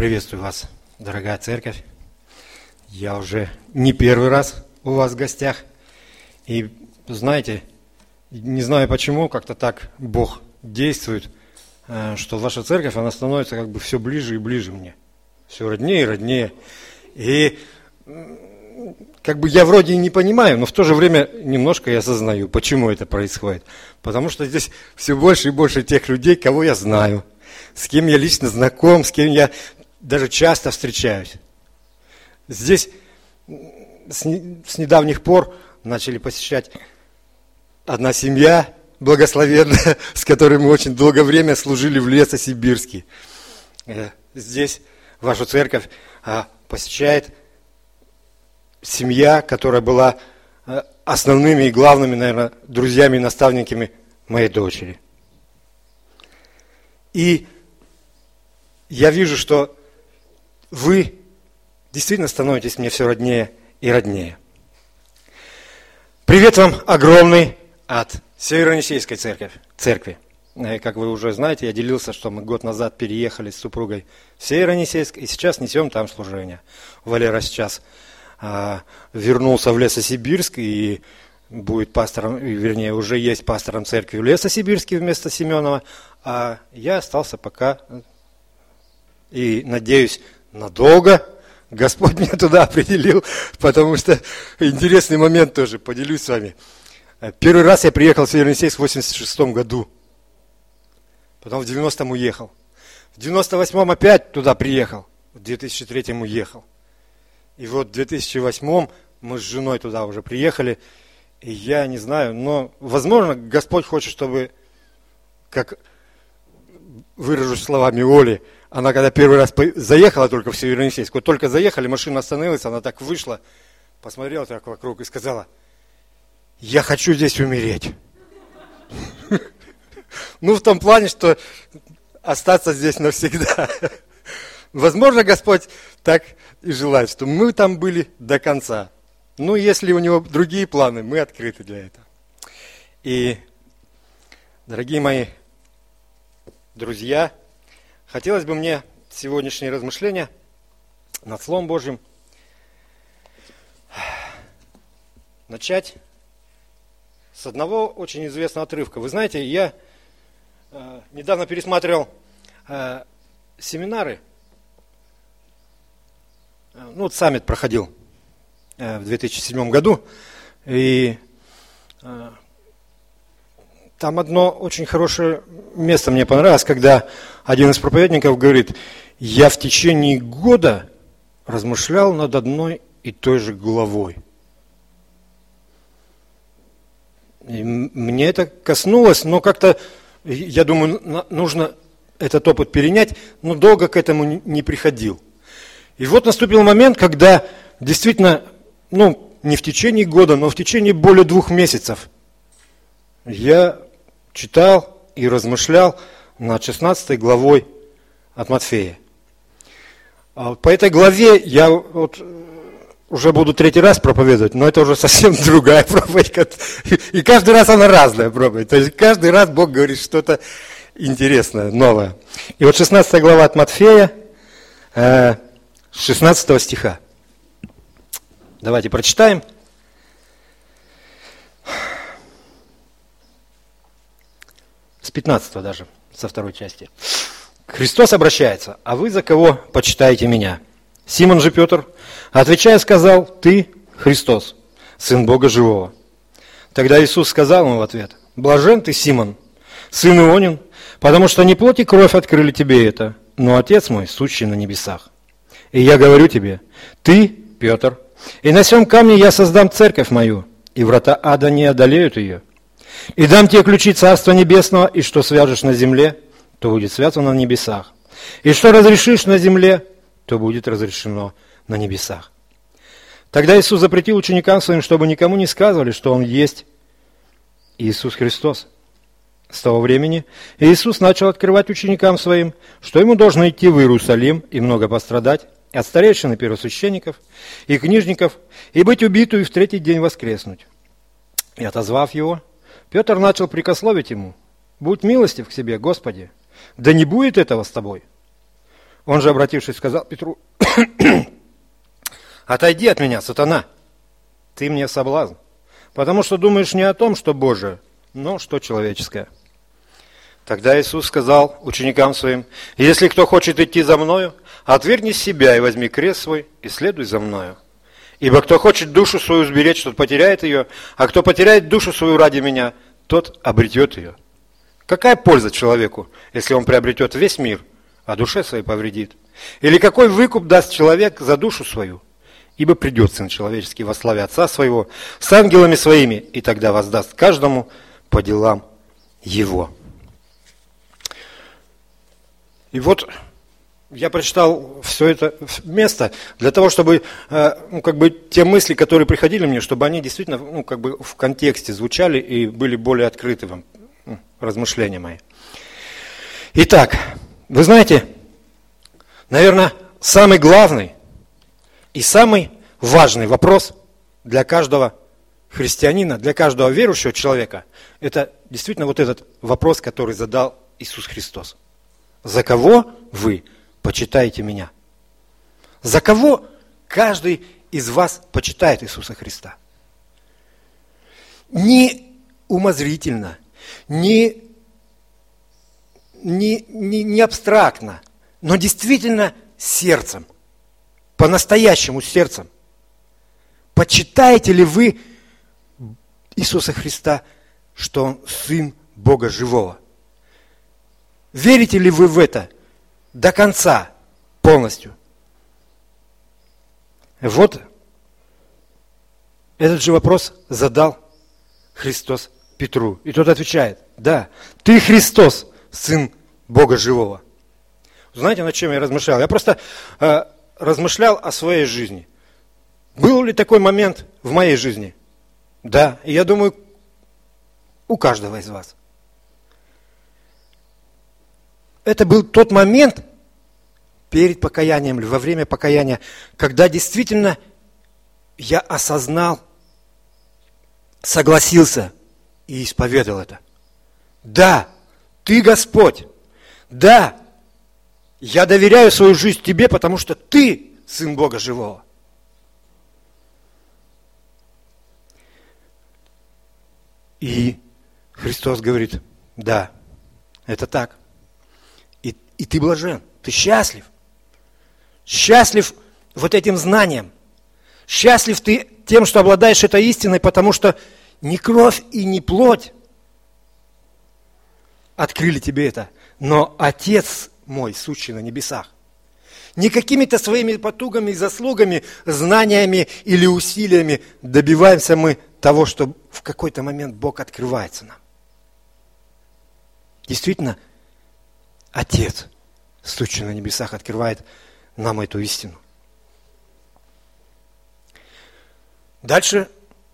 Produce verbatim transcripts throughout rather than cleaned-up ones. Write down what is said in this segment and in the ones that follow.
Приветствую вас, дорогая церковь. Я уже не первый раз у вас в гостях. И знаете, не знаю почему, как-то так Бог действует, что ваша церковь, она становится как бы все ближе и ближе мне. Все роднее и роднее. И как бы я вроде и не понимаю, но в то же время немножко я осознаю, почему это происходит. Потому что здесь все больше и больше тех людей, кого я знаю, с кем я лично знаком, с кем я даже часто встречаюсь. Здесь с недавних пор начали посещать одна семья благословенная, с которой мы очень долгое время служили в Лесосибирске. Здесь вашу церковь посещает семья, которая была основными и главными, наверное, друзьями и наставниками моей дочери. И я вижу, что вы действительно становитесь мне все роднее и роднее. Привет вам огромный от Северо-Енисейской церкви. церкви. Как вы уже знаете, я делился, что мы год назад переехали с супругой в Северо-Енисейск, и сейчас несем там служение. Валера сейчас а, вернулся в Лесосибирск и будет пастором, вернее, уже есть пастором церкви в Лесосибирске вместо Семенова, а я остался пока и, надеюсь, надолго. Господь меня туда определил, потому что интересный момент тоже, поделюсь с вами. Первый раз я приехал в Северо-Енисейск в восемьдесят шестом году, потом в девяностом уехал. В девяносто восьмом опять туда приехал, в две тысячи третьем уехал. И вот в две тысячи восьмом мы с женой туда уже приехали, и я не знаю, но, возможно, Господь хочет, чтобы, как выражусь словами Оли, она когда первый раз заехала только в Северо-Енисейск, вот только заехали, машина остановилась, она так вышла, посмотрела так вокруг и сказала: я хочу здесь умереть. Ну, в том плане, что остаться здесь навсегда. Возможно, Господь так и желает, что мы там были до конца. Ну, если у Него другие планы, мы открыты для этого. И, дорогие мои друзья, хотелось бы мне сегодняшние размышления над Словом Божьим начать с одного очень известного отрывка. Вы знаете, я э, недавно пересматривал э, семинары. Э, ну, вот саммит проходил э, в две тысячи седьмом году. И э, там одно очень хорошее место мне понравилось, когда один из проповедников говорит: я в течение года размышлял над одной и той же главой. И мне это коснулось, но как-то, я думаю, нужно этот опыт перенять, но долго к этому не приходил. И вот наступил момент, когда действительно, ну, не в течение года, но в течение более двух месяцев я читал и размышлял над шестнадцатой главой от Матфея. По этой главе я вот уже буду третий раз проповедовать, но это уже совсем другая проповедь. И каждый раз она разная проповедь. То есть каждый раз Бог говорит что-то интересное, новое. И вот шестнадцатая глава от Матфея, шестнадцатого стиха. Давайте прочитаем. С пятнадцатого даже, со второй части. Христос обращается: а вы за кого почитаете меня? Симон же Петр, отвечая, сказал: ты Христос, Сын Бога Живого. Тогда Иисус сказал ему в ответ: блажен ты, Симон, сын Ионин, потому что не плоть и кровь открыли тебе это, но Отец мой, сущий на небесах. И я говорю тебе: ты, Петр, и на сем камне я создам церковь мою, и врата ада не одолеют ее. И дам тебе ключи Царства Небесного, и что свяжешь на земле, то будет связано на небесах. И что разрешишь на земле, то будет разрешено на небесах. Тогда Иисус запретил ученикам своим, чтобы никому не сказывали, что Он есть Иисус Христос. С того времени Иисус начал открывать ученикам своим, что Ему должно идти в Иерусалим и много пострадать от старейшин и первосвященников и книжников, и быть убиту, и в третий день воскреснуть. И отозвав Его, Петр начал прикословить Ему: будь милостив к себе, Господи, да не будет этого с тобой. Он же, обратившись, сказал Петру: «Отойди от меня, сатана, ты мне соблазн, потому что думаешь не о том, что Божие, но что человеческое». Тогда Иисус сказал ученикам своим: «Если кто хочет идти за Мною, отвергни себя и возьми крест свой, и следуй за Мною. Ибо кто хочет душу свою сберечь, тот потеряет ее, а кто потеряет душу свою ради Меня, тот обретет ее. Какая польза человеку, если он приобретет весь мир, а душе своей повредит? Или какой выкуп даст человек за душу свою? Ибо придет Сын Человеческий во славе Отца Своего с ангелами Своими, и тогда воздаст каждому по делам его». И вот я прочитал все это место для того, чтобы ну, как бы, те мысли, которые приходили мне, чтобы они действительно ну, как бы в контексте звучали и были более открыты вам, ну, размышления мои. Итак, вы знаете, наверное, самый главный и самый важный вопрос для каждого христианина, для каждого верующего человека, это действительно вот этот вопрос, который задал Иисус Христос. За кого вы почитаете Меня? За кого каждый из вас почитает Иисуса Христа? Не умозрительно, не, не, не, не абстрактно, но действительно сердцем, по-настоящему сердцем. Почитаете ли вы Иисуса Христа, что Он Сын Бога Живого? Верите ли вы в это до конца, полностью? Вот этот же вопрос задал Христос Петру. И тот отвечает: да, ты Христос, Сын Бога Живого. Знаете, над чем я размышлял? Я просто э, размышлял о своей жизни. Был ли такой момент в моей жизни? Да, и я думаю, у каждого из вас. Это был тот момент перед покаянием или во время покаяния, когда действительно я осознал, согласился и исповедал это. Да, Ты Господь. Да, я доверяю свою жизнь Тебе, потому что Ты Сын Бога Живого. И Христос говорит: да, это так. И, и ты блажен, ты счастлив. Счастлив вот этим знанием. Счастлив ты тем, что обладаешь этой истиной, потому что не кровь и не плоть открыли тебе это, но Отец мой, сущий на небесах. Не какими-то своими потугами и заслугами, знаниями или усилиями добиваемся мы того, что в какой-то момент Бог открывается нам. Действительно, Отец, сущий на небесах, открывает нам эту истину. Дальше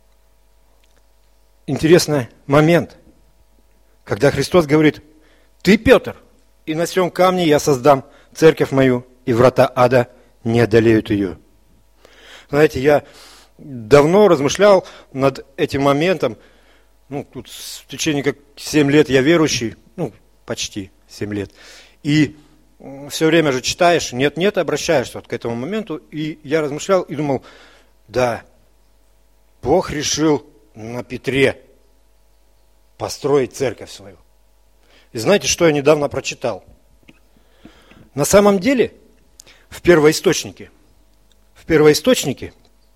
интересный момент, когда Христос говорит: ты, Петр, и на сем камне я создам церковь мою, и врата ада не одолеют ее. Знаете, я давно размышлял над этим моментом. Ну, тут в течение как семь лет я верующий, ну, почти семь лет. И все время же читаешь, нет-нет, обращаешься вот к этому моменту. И я размышлял и думал: да, Бог решил на Петре построить церковь свою. И знаете, что я недавно прочитал? На самом деле, в первоисточнике, в первоисточнике,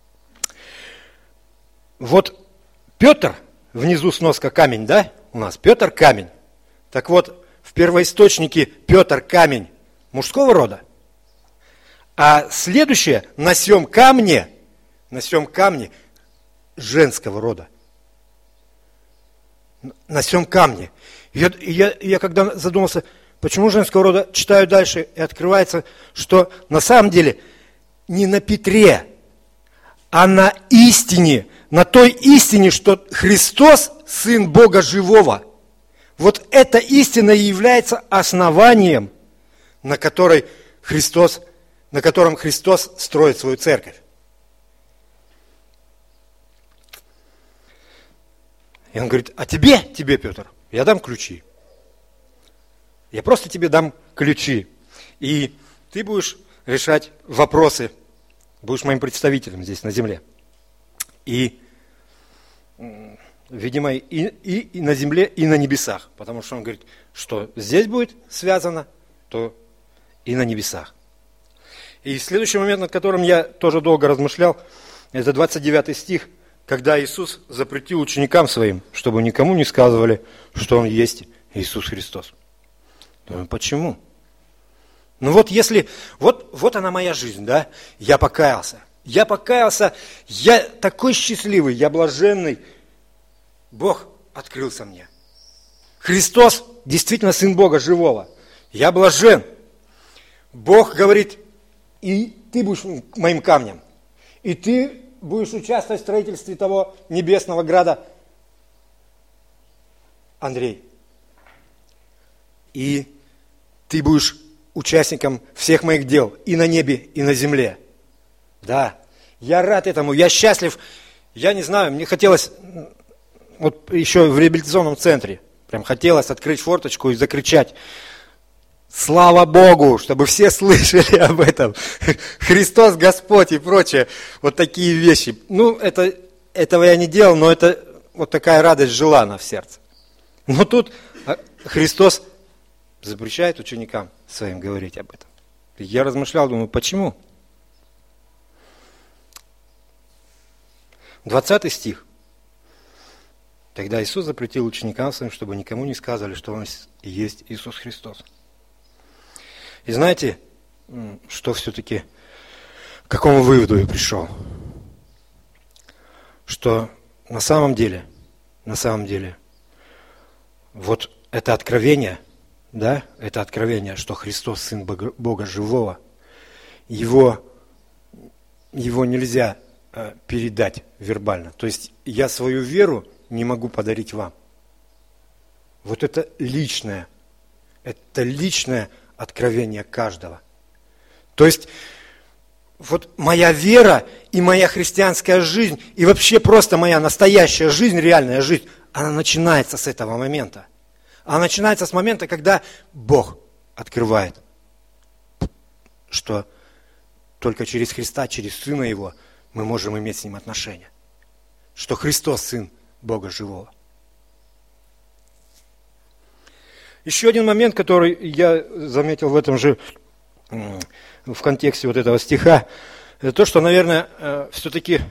вот Петр, внизу сноска камень, да, у нас Петр камень. Так вот, в первоисточнике Петр камень мужского рода, а следующее на сем камне, на сем камне женского рода. На сем камне. Я, я, я когда задумался, почему женского рода, читаю дальше, и открывается, что на самом деле не на Петре, а на истине, на той истине, что Христос – Сын Бога Живого. Вот эта истина и является основанием, на, которой Христос, на котором Христос строит свою церковь. И он говорит: а тебе, тебе, Петр, я дам ключи. Я просто тебе дам ключи. И ты будешь решать вопросы, будешь моим представителем здесь на земле. И, видимо, и, и, и на земле, и на небесах. Потому что он говорит, что здесь будет связано, то и на небесах. И следующий момент, над которым я тоже долго размышлял, это двадцать девятый стих, когда Иисус запретил ученикам своим, чтобы никому не сказывали, что Он есть Иисус Христос. Думаю, почему? Ну вот если, вот, вот она моя жизнь, да, я покаялся. Я покаялся, я такой счастливый, я блаженный. Бог открылся мне. Христос действительно Сын Бога живого. Я блажен. Бог говорит, и ты будешь моим камнем. И ты будешь участвовать в строительстве того небесного града, Андрей. И ты будешь участником всех моих дел и на небе, и на земле. Да, я рад этому, я счастлив. Я не знаю, мне хотелось, вот еще в реабилитационном центре, прям хотелось открыть форточку и закричать: слава Богу, чтобы все слышали об этом. Христос Господь и прочее. Вот такие вещи. Ну, это, этого я не делал, но это вот такая радость жила в сердце. Но тут Христос запрещает ученикам своим говорить об этом. Я размышлял, думаю, почему? двадцатый стих. Тогда Иисус запретил ученикам своим, чтобы никому не сказали, что Он и есть Иисус Христос. И знаете, что все-таки, к какому выводу я пришел? Что на самом деле, на самом деле, вот это откровение, да, это откровение, что Христос Сын Бога, Бога живого, его, его нельзя э, передать вербально. То есть я свою веру не могу подарить вам. Вот это личное, это личное откровение каждого. То есть вот моя вера и моя христианская жизнь, и вообще просто моя настоящая жизнь, реальная жизнь, она начинается с этого момента. Она начинается с момента, когда Бог открывает, что только через Христа, через Сына Его мы можем иметь с Ним отношения. Что Христос Сын Бога живого. Еще один момент, который я заметил в этом же, в контексте вот этого стиха, это то, что, наверное, все-таки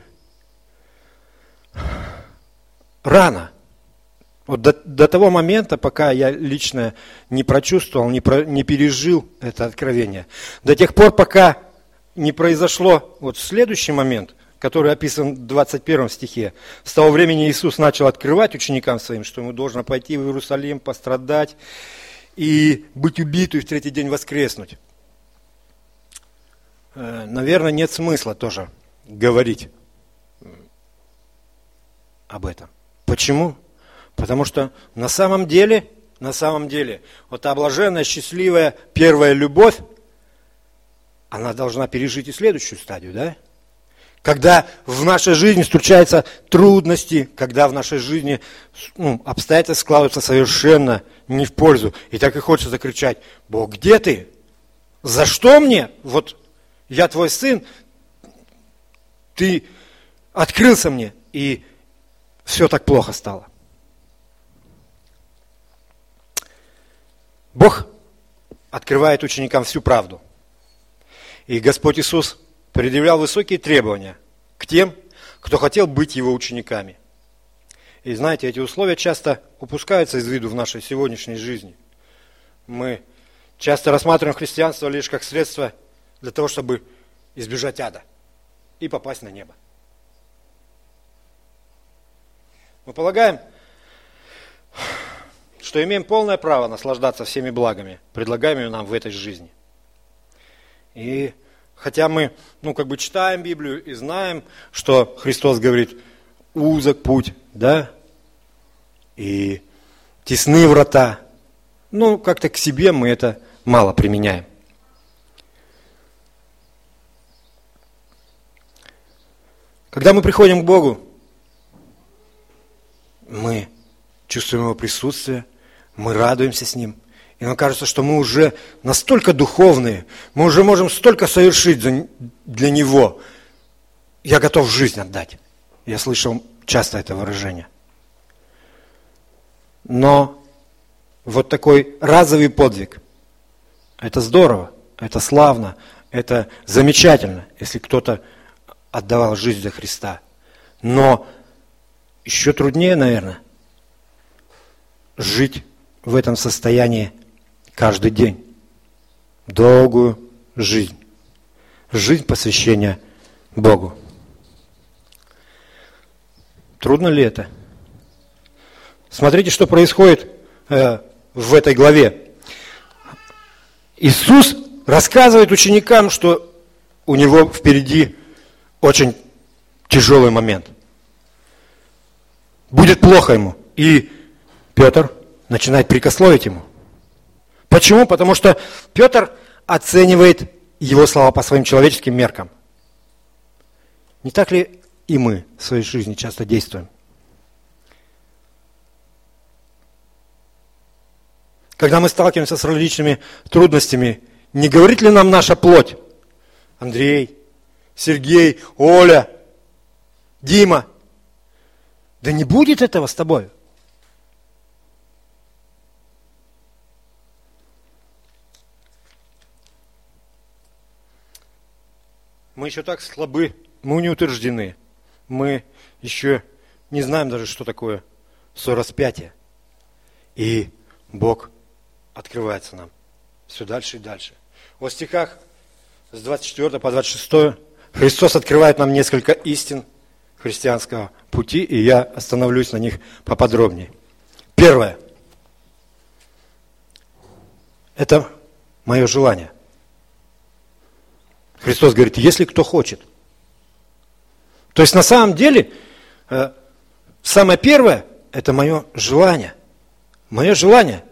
рано. Вот до, до того момента, пока я лично не прочувствовал, не, про, не пережил это откровение, до тех пор, пока не произошло вот следующий момент, который описан в двадцать первом стихе. С того времени Иисус начал открывать ученикам своим, что ему должно пойти в Иерусалим, пострадать и быть убитым и в третий день воскреснуть. Наверное, нет смысла тоже говорить об этом. Почему? Потому что на самом деле, на самом деле, вот та блаженная, счастливая первая любовь, она должна пережить и следующую стадию, да? Когда в нашей жизни случаются трудности, когда в нашей жизни ну, обстоятельства складываются совершенно не в пользу, и так и хочется закричать: Бог, где ты? За что мне? Вот я твой сын, ты открылся мне, и все так плохо стало. Бог открывает ученикам всю правду. И Господь Иисус предъявлял высокие требования к тем, кто хотел быть Его учениками. И знаете, эти условия часто упускаются из виду в нашей сегодняшней жизни. Мы часто рассматриваем христианство лишь как средство для того, чтобы избежать ада и попасть на небо. Мы полагаем, что имеем полное право наслаждаться всеми благами, предлагаемыми нам в этой жизни. И хотя мы, ну, как бы читаем Библию и знаем, что Христос говорит: узок путь, да, и тесны врата, ну, как-то к себе мы это мало применяем. Когда мы приходим к Богу, мы чувствуем Его присутствие, мы радуемся с Ним, И нам кажется, что мы уже настолько духовные, мы уже можем столько совершить для Него. Я готов жизнь отдать. Я слышал часто это выражение. Но вот такой разовый подвиг, это здорово, это славно, это замечательно, если кто-то отдавал жизнь за Христа. Но еще труднее, наверное, жить в этом состоянии каждый день. Долгую жизнь. Жизнь посвящения Богу. Трудно ли это? Смотрите, что происходит э, в этой главе. Иисус рассказывает ученикам, что у него впереди очень тяжелый момент. Будет плохо ему. И Петр начинает прикословить ему. Почему? Потому что Петр оценивает его слова по своим человеческим меркам. Не так ли и мы в своей жизни часто действуем? Когда мы сталкиваемся с различными трудностями, не говорит ли нам наша плоть? Андрей, Сергей, Оля, Дима, да не будет этого с тобой. Мы еще так слабы, мы не утверждены. Мы еще не знаем даже, что такое сораспятие. И Бог открывается нам все дальше и дальше. В стихах с двадцать четвёртого по двадцать шестой Христос открывает нам несколько истин христианского пути, и я остановлюсь на них поподробнее. Первое. Это мое желание. Христос говорит, если кто хочет. То есть на самом деле, самое первое, это мое желание. Мое желание.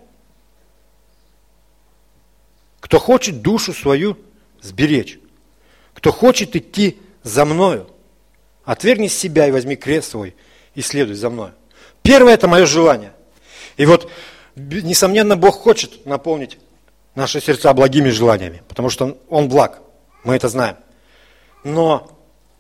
Кто хочет душу свою сберечь, кто хочет идти за мною, отвергни себя и возьми крест свой и следуй за мною. Первое – это мое желание. И вот, несомненно, Бог хочет наполнить наши сердца благими желаниями, потому что Он благ, мы это знаем. Но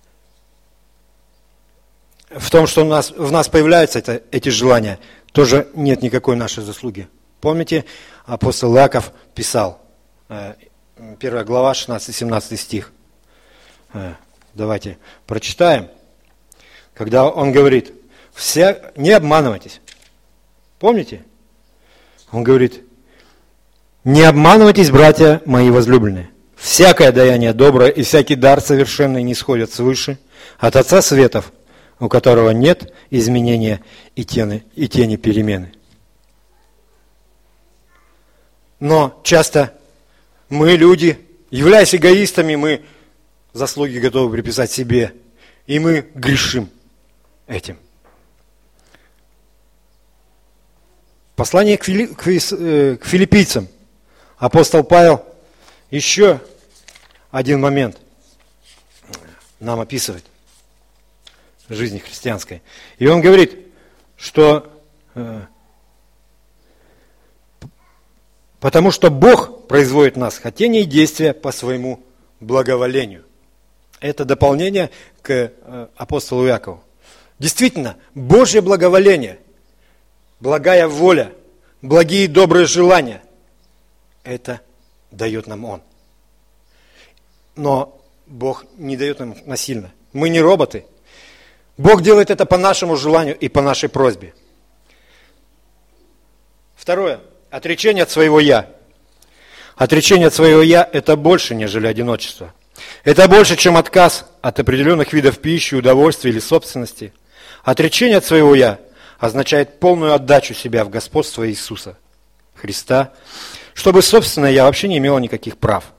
в том, что у нас, в нас появляются это, эти желания, тоже нет никакой нашей заслуги. Помните, апостол Иаков писал, первая глава, шестнадцатый-семнадцатый стих. Давайте прочитаем. Когда он говорит, вся, не обманывайтесь. Помните? Он говорит, не обманывайтесь, братья мои возлюбленные. Всякое даяние доброе и всякий дар совершенный не сходят свыше от Отца Светов, у которого нет изменения и тени, и тени перемены. Но часто мы, люди, являясь эгоистами, мы заслуги готовы приписать себе, и мы грешим этим. Послание к, фили, к, к филиппийцам. Апостол Павел еще один момент нам описывает в жизни христианской. И он говорит, что э, потому что Бог производит в нас хотение и действия по своему благоволению. Это дополнение к э, апостолу Иакову. Действительно, Божье благоволение, благая воля, благие и добрые желания, это дает нам Он. Но Бог не дает нам насильно. Мы не роботы. Бог делает это по нашему желанию и по нашей просьбе. Второе. Отречение от своего «я». Отречение от своего «я» – это больше, нежели одиночество. Это больше, чем отказ от определенных видов пищи, удовольствия или собственности. Отречение от своего «я» означает полную отдачу себя в господство Иисуса Христа, чтобы собственное «я» вообще не имело никаких прав.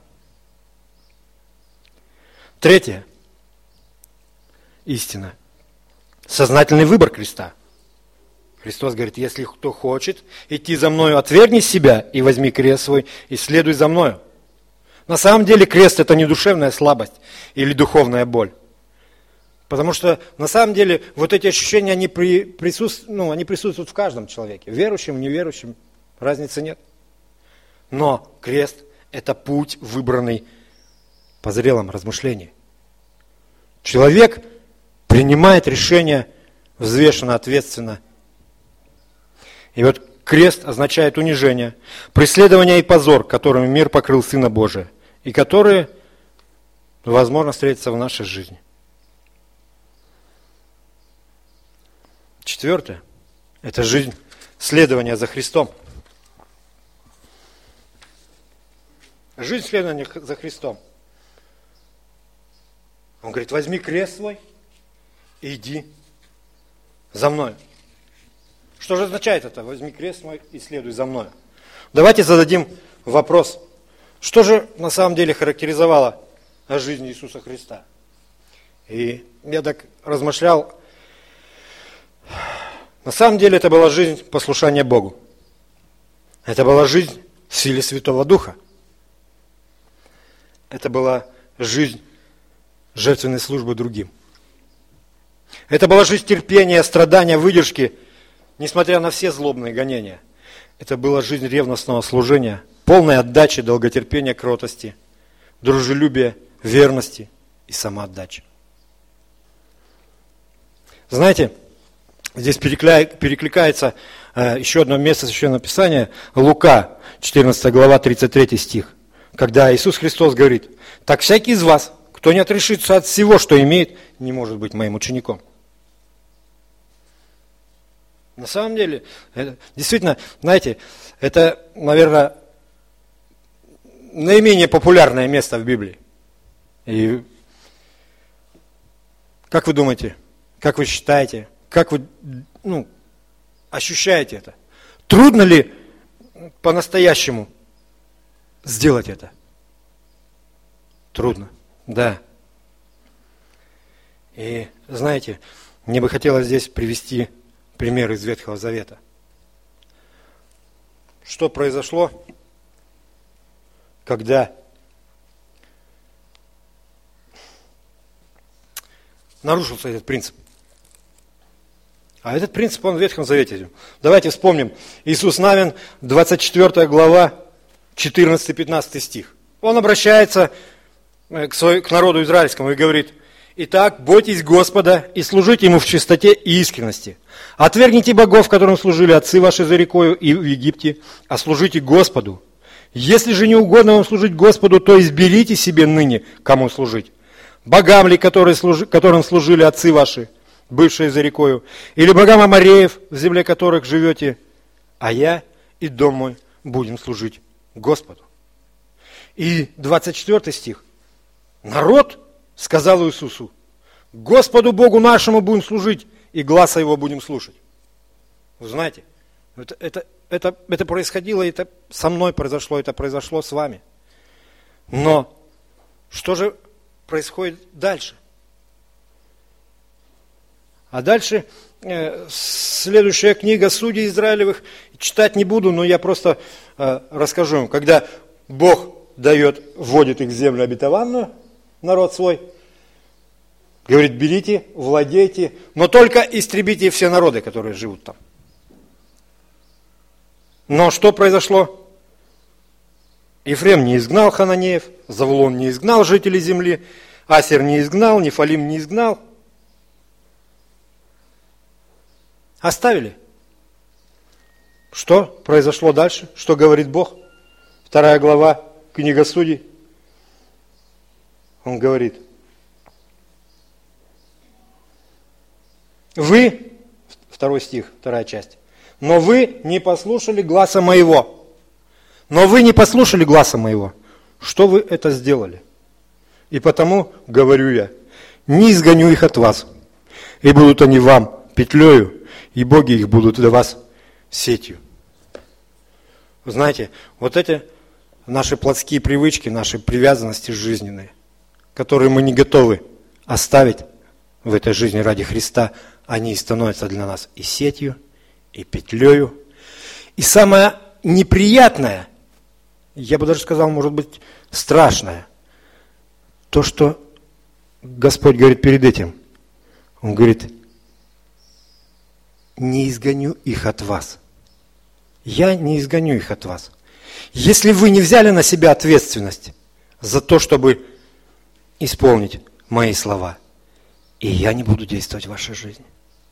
Третье. Истина. Сознательный выбор креста. Христос говорит, если кто хочет идти за мною, отвергни себя и возьми крест свой и следуй за мною. На самом деле крест – это не душевная слабость или духовная боль. Потому что на самом деле вот эти ощущения, они, при, присутствуют, ну, они присутствуют в каждом человеке. Верующем, неверующем, разницы нет. Но крест – это путь, выбранный по зрелом размышлении. Человек принимает решение взвешенно, ответственно. И вот крест означает унижение, преследование и позор, которыми мир покрыл Сына Божия, и которые, возможно, встретятся в нашей жизни. Четвертое – это жизнь следования за Христом. Жизнь следования за Христом. Он говорит, возьми крест свой и иди за мной. Что же означает это? Возьми крест мой и следуй за мной. Давайте зададим вопрос. Что же на самом деле характеризовало жизнь Иисуса Христа? И я так размышлял. На самом деле это была жизнь послушания Богу. Это была жизнь в силе Святого Духа. Это была жизнь жертвенной службы другим. Это была жизнь терпения, страдания, выдержки, несмотря на все злобные гонения. Это была жизнь ревностного служения, полной отдачи, долготерпения, кротости, дружелюбия, верности и самоотдачи. Знаете, здесь перекликается еще одно место Священного Писания, Лука, четырнадцатая глава, тридцать третий стих, когда Иисус Христос говорит, «Так всякий из вас, кто не отрешится от всего, что имеет, не может быть моим учеником». На самом деле, это, действительно, знаете, это, наверное, наименее популярное место в Библии. И как вы думаете, как вы считаете, как вы ну, ощущаете это? Трудно ли по-настоящему сделать это? Трудно, да. И знаете, мне бы хотелось здесь привести пример из Ветхого Завета. Что произошло, когда нарушился этот принцип? А этот принцип, он в Ветхом Завете. Давайте вспомним. Иисус Навин, двадцать четвёртая глава, четырнадцатый-пятнадцатый стих. Он обращается к, своему, к народу израильскому и говорит, «Итак, бойтесь Господа и служите Ему в чистоте и искренности. Отвергните богов, которым служили отцы ваши за рекою и в Египте, а служите Господу. Если же не угодно вам служить Господу, то изберите себе ныне, кому служить. Богам ли, которые служи, которым служили отцы ваши, бывшие за рекою, или богам амореев, в земле которых живете, а я и дом мой будем служить Господу». И двадцать четвёртый стих. Народ сказал Иисусу, «Господу Богу нашему будем служить, и гласа Его будем слушать». Вы знаете, это, это, это, это происходило, это со мной произошло, это произошло с вами. Но что же происходит дальше? А дальше э, следующая книга Судей Израилевых, читать не буду, но я просто э, расскажу вам. Когда Бог дает, вводит их в землю обетованную, народ свой, говорит, берите, владейте, но только истребите все народы, которые живут там. Но что произошло? Ефрем не изгнал хананеев, Завулон не изгнал жителей земли, Асер не изгнал, Нефалим не изгнал. Оставили. Что произошло дальше? Что говорит Бог? Вторая глава, книга Судей. Он говорит, вы, второй стих, вторая часть, но вы не послушали гласа моего. Но вы не послушали гласа моего. Что вы это сделали? И потому, говорю я, не изгоню их от вас, и будут они вам петлею, и боги их будут для вас сетью. Вы знаете, вот эти наши плотские привычки, наши привязанности жизненные, которые мы не готовы оставить в этой жизни ради Христа, они становятся для нас и сетью, и петлею. И самое неприятное, я бы даже сказал, может быть, страшное, то, что Господь говорит перед этим. Он говорит, не изгоню их от вас. Я не изгоню их от вас. если вы не взяли на себя ответственность за то, чтобы исполнить мои слова, и я не буду действовать в вашей жизни.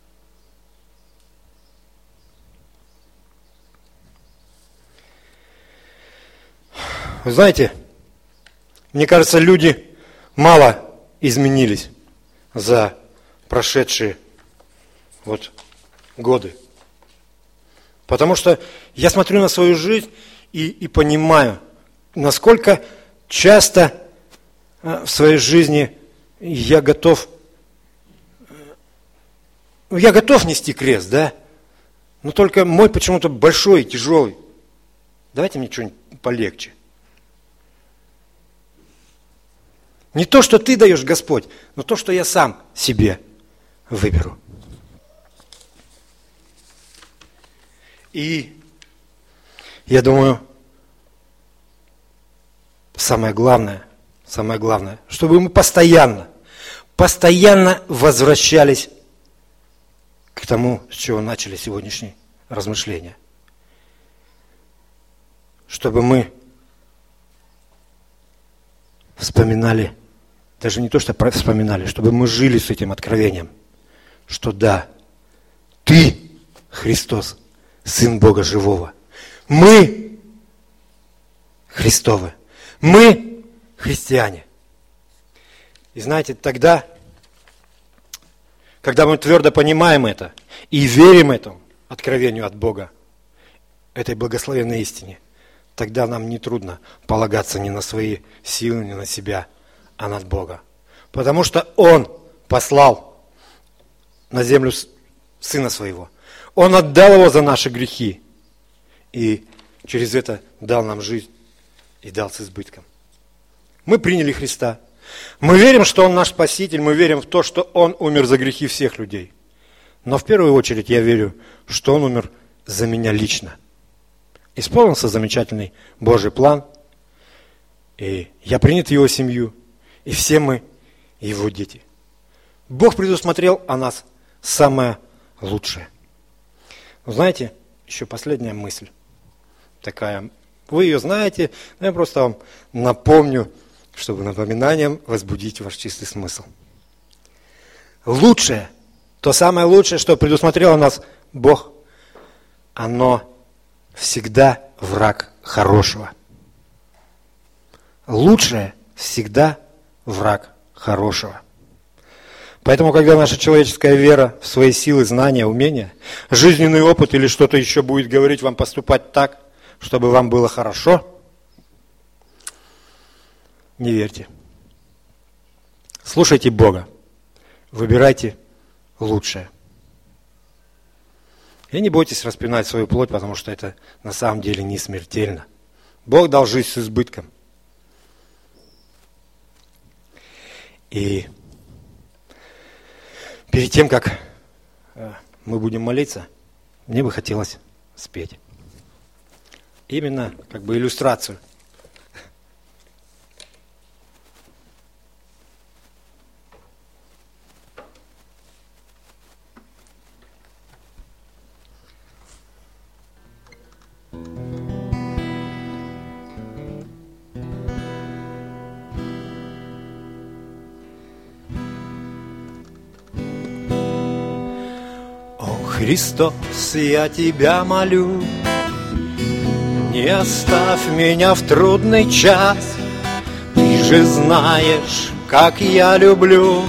Вы знаете, мне кажется, люди мало изменились за прошедшие вот годы. Потому что я смотрю на свою жизнь и, и понимаю, насколько часто в своей жизни я готов, я готов нести крест, да? Но только мой почему-то большой и тяжелый. Давайте мне что-нибудь полегче. Не то, что ты даешь, Господь, но то, что я сам себе выберу. И я думаю, самое главное, самое главное, чтобы мы постоянно, постоянно возвращались к тому, с чего начали сегодняшние размышления. Чтобы мы вспоминали, даже не то, что вспоминали, чтобы мы жили с этим откровением, что да, ты, Христос, Сын Бога Живого. Мы Христовы. Мы христиане. И знаете, тогда, когда мы твердо понимаем это и верим этому откровению от Бога, этой благословенной истине, тогда нам не трудно полагаться ни на свои силы, ни на себя, а на Бога. Потому что Он послал на землю Сына Своего. Он отдал Его за наши грехи. И через это дал нам жизнь и дал с избытком. Мы приняли Христа. Мы верим, что Он наш Спаситель. Мы верим в то, что Он умер за грехи всех людей. Но в первую очередь я верю, что Он умер за меня лично. Исполнился замечательный Божий план. И я принят в Его семью. И все мы Его дети. Бог предусмотрел о нас самое лучшее. Вы знаете, еще последняя мысль такая. Вы ее знаете, но я просто вам напомню, чтобы напоминанием возбудить ваш чистый смысл. Лучшее, то самое лучшее, что предусмотрел у нас Бог, оно всегда враг хорошего. Лучшее всегда враг хорошего. Поэтому, когда наша человеческая вера в свои силы, знания, умения, жизненный опыт или что-то еще будет говорить вам поступать так, чтобы вам было хорошо, не верьте. Слушайте Бога. Выбирайте лучшее. И не бойтесь распинать свою плоть, потому что это на самом деле не смертельно. Бог дал жизнь с избытком. И перед тем, как мы будем молиться, мне бы хотелось спеть. Именно как бы иллюстрацию. Христос, я Тебя молю, не оставь меня в трудный час. Ты же знаешь, как я люблю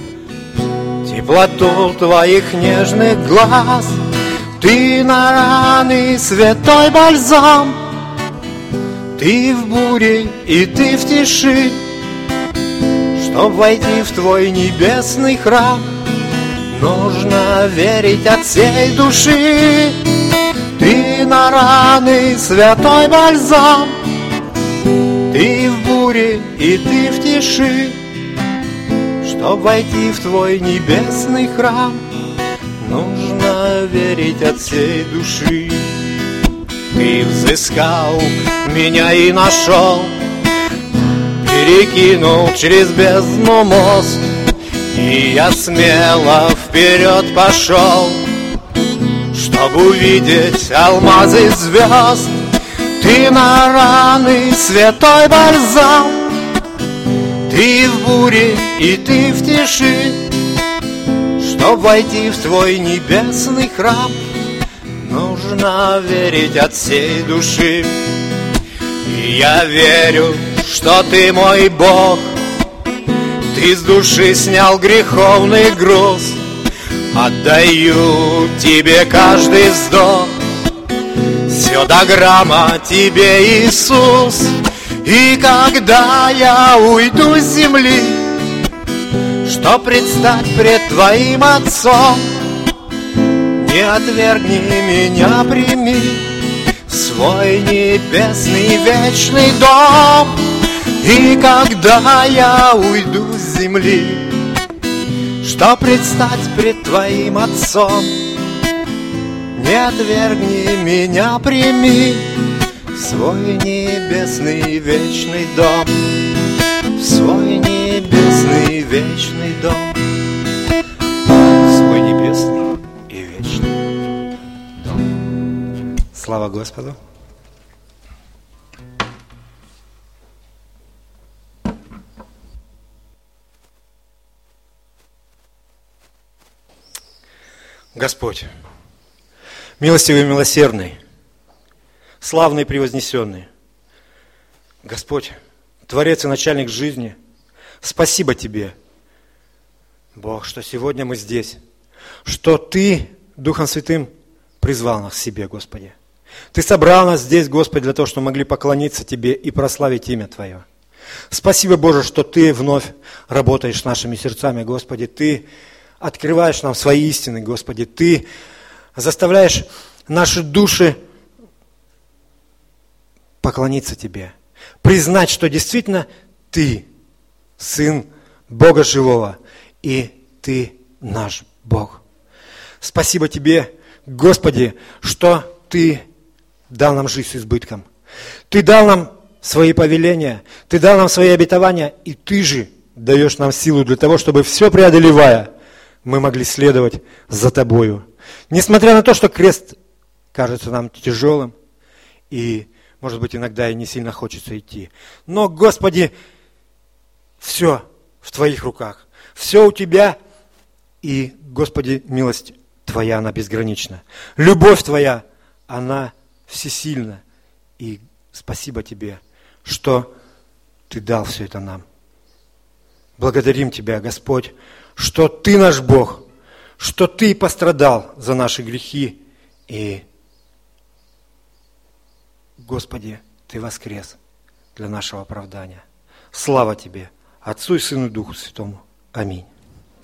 теплоту Твоих нежных глаз. Ты на раны святой бальзам, Ты в буре и Ты в тиши. Чтоб войти в Твой небесный храм, нужно верить от всей души. Ты на раны святой бальзам, Ты в буре и Ты в тиши. Чтоб войти в Твой небесный храм, нужно верить от всей души. Ты взыскал меня и нашел, перекинул через бездну мост, и я смело вперед пошел, чтобы увидеть алмазы звезд. Ты на раны святой бальзам, ты в буре и ты в тиши. Чтоб войти в твой небесный храм, нужно верить от всей души. И я верю, что ты мой Бог, ты с души снял греховный груз. Отдаю тебе каждый вздох, все до грамма тебе, Иисус. И когда я уйду с земли, чтоб предстать пред твоим Отцом, не отвергни меня, прими в свой небесный вечный дом. И когда я уйду с земли, чтоб предстать пред твоим Отцом, не отвергни меня, прими в свой небесный вечный дом, в свой небесный вечный дом, в свой небесный и вечный дом. Слава Господу! Господь, милостивый и милосердный, славный и превознесенный, Господь, Творец и начальник жизни, спасибо Тебе, Бог, что сегодня мы здесь, что Ты Духом Святым призвал нас к себе, Господи. Ты собрал нас здесь, Господи, для того, чтобы мы могли поклониться Тебе и прославить имя Твое. Спасибо, Боже, что Ты вновь работаешь с нашими сердцами, Господи. Ты открываешь нам свои истины, Господи. Ты заставляешь наши души поклониться Тебе, признать, что действительно Ты Сын Бога Живого, и Ты наш Бог. Спасибо Тебе, Господи, что Ты дал нам жизнь с избытком. Ты дал нам свои повеления, Ты дал нам свои обетования, и Ты же даешь нам силу для того, чтобы все преодолевая, мы могли следовать за Тобою. Несмотря на то, что крест кажется нам тяжелым, и, может быть, иногда и не сильно хочется идти. Но, Господи, все в Твоих руках, все у Тебя, и, Господи, милость Твоя, она безгранична. Любовь Твоя, она всесильна. И спасибо Тебе, что Ты дал все это нам. Благодарим Тебя, Господь, что Ты наш Бог, что Ты пострадал за наши грехи, и, Господи, Ты воскрес для нашего оправдания. Слава Тебе, Отцу и Сыну и Духу Святому. Аминь.